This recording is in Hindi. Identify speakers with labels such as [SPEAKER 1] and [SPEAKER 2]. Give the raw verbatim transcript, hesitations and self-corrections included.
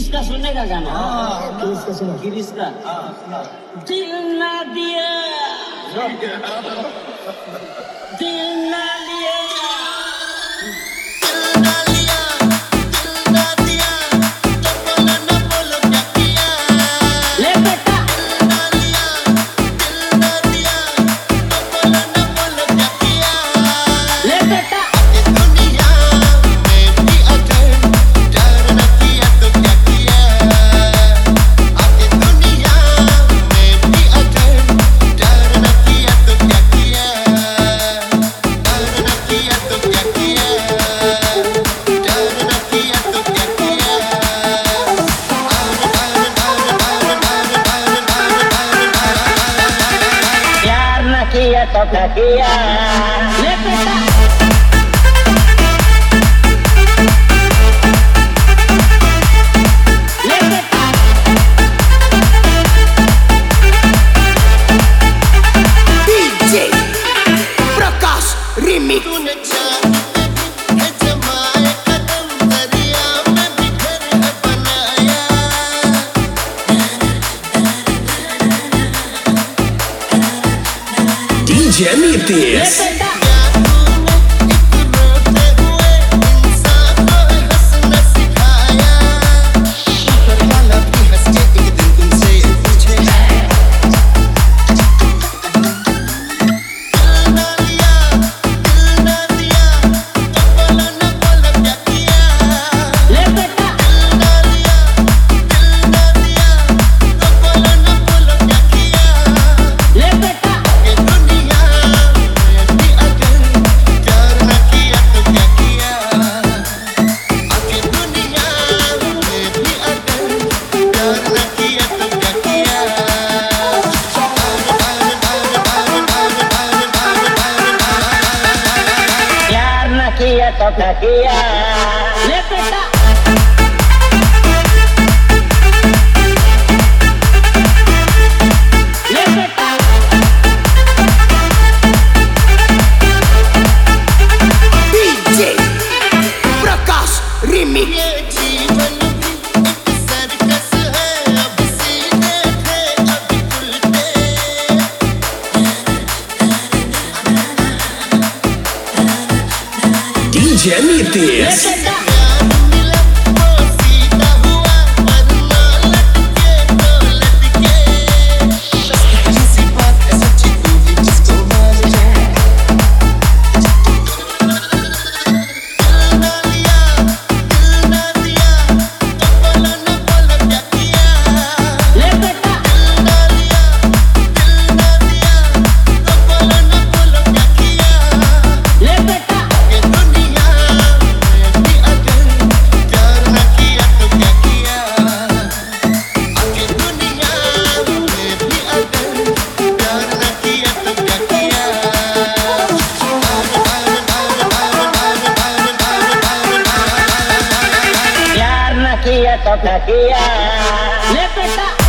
[SPEAKER 1] गिरीश का सुनने का गाना।
[SPEAKER 2] हाँ, गिरीश का सुनो।
[SPEAKER 1] गिरीश का दिल ना दिया, दिल ना लिया, किया तो क्या किया। ले बेटा ले बेटा
[SPEAKER 3] DJ Prakash remix. DJ Nitish
[SPEAKER 1] किया तो क्या किया। ले बेटा ले बेटा
[SPEAKER 3] DJ Prakash remix. DJ Nitish
[SPEAKER 1] किया तो क्या किया। ले बेटा